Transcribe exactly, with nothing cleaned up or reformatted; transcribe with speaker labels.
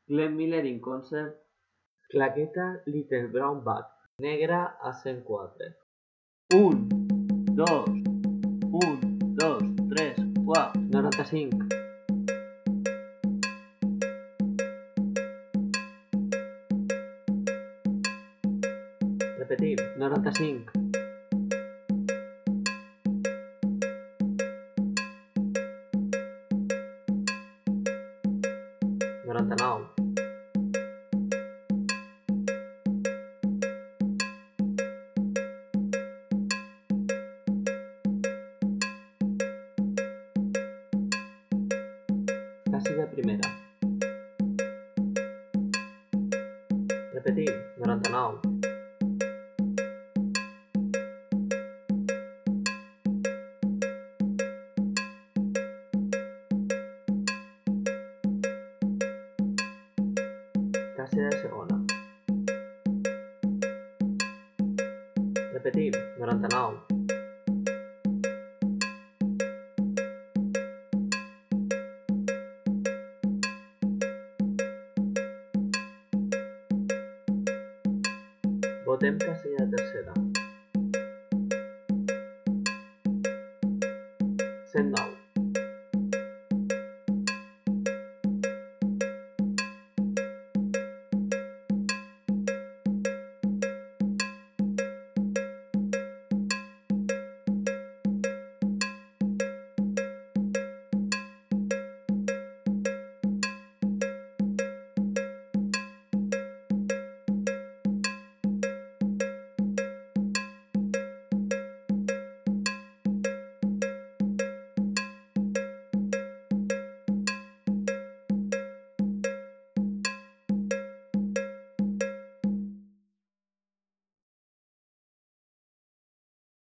Speaker 1: Glenn Miller in concert. Claqueta Little Brown Bag. Negra a cent quatre. Un, dos, un, dos, tres, quatre. noranta-cinc. Repetim. noranta-cinc. noranta-nou. Casi de primera. Repetim. noranta-nou. Casi de segona. Repetim. noranta-nou. Votem casella de tercera. cent nou.